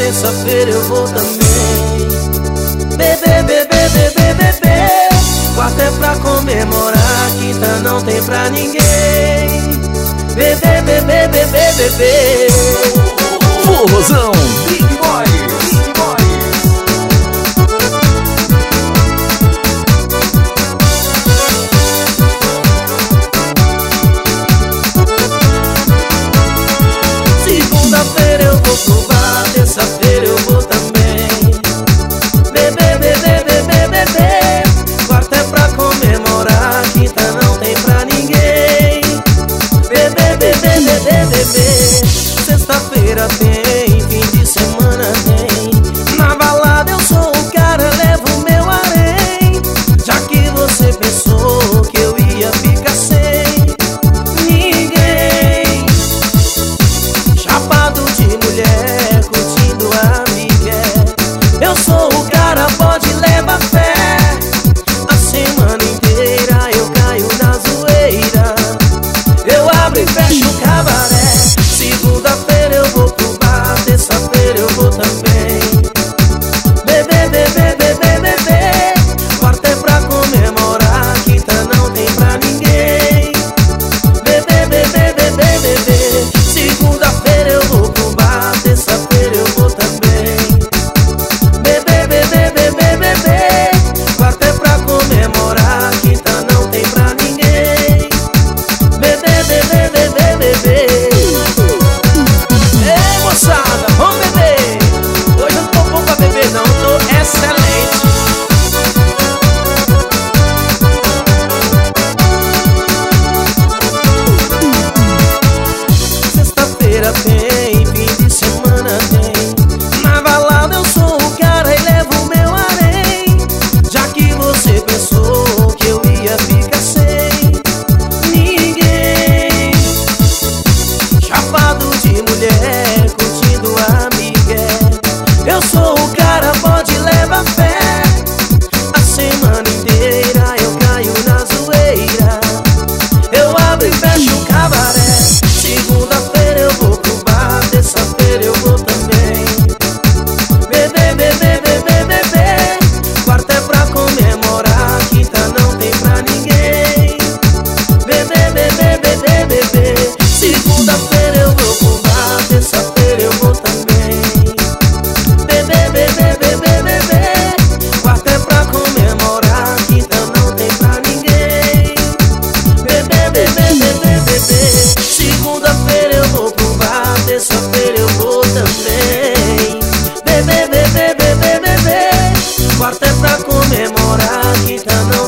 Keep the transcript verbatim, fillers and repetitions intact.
terça-feira eu vou também. Bebê, bebê, bebê, bebê. Quarta é pra comemorar, quinta não tem pra ninguém. Bebê, bebê, bebê, bebê. Forrozão Big Boy, Big Boy. Segunda-feira eu vou pro bar, terça-feira eu vou também. Bebê, bebê, bebê, bebê. Quarta é pra comemorar, quinta não tem pra ninguém. Bebê, bebê, bebê, bebê. Sexta-feira tem, fim de semana tem. Na balada eu sou o cara, levo o meu harém. Já que você pensou que eu ia ficar sem ninguém. Chapado de mulher, curtindo a migué. Eu sou o cara, pode levar fé. A semana inteira eu caio na zoeira. Eu abro e fecho o cabaré. Segunda-feira eu vou pro bar, terça-feira eu vou também. Bebê, bebê, bebê, bebê. Quarta é pra comemorar, quinta não tem pra ninguém. Bebê, bebê, bebê, bebê. Segunda-feira eu vou pro bar, terça-feira eu vou também. Bebê, bebê, bebê, bebê. Quarta é pra comemorar, quinta não tem pra ninguém. Bebê, bebê, bebê, bebê. Ei, moçada, vamos beber. Hoje eu não tô bom pra beber não, tô excelente. Sexta-feira tem, fim de semana tem. Na balada eu sou o cara e levo o meu harém. Já que você pensou que eu ia ficar sem ninguém. Chapado de mulher, curtindo a migué. Eu sou o cara, pode levar fé. A semana inteira eu caio na zoeira. Eu abro e fecho o cabaré. Segunda-feira eu vou pro bar, terça-feira eu vou também. Bebê, bebê, bebê, bebê. Quarta é pra comemorar, quinta não tem pra ninguém. Bebê, bebê, bebê, bebê. Segunda-feira eu vou pro bar, terça-feira eu vou também. Bebê, bebê, bebê, bebê. Quarta é pra comemorar, quinta não tem pra ninguém. Bebê, bebê, bebê, bebê. Segunda-feira eu vou pro bar, terça-feira eu vou também. Bebê, bebê, bebê, bebê. Quarta é pra comemorar, quinta não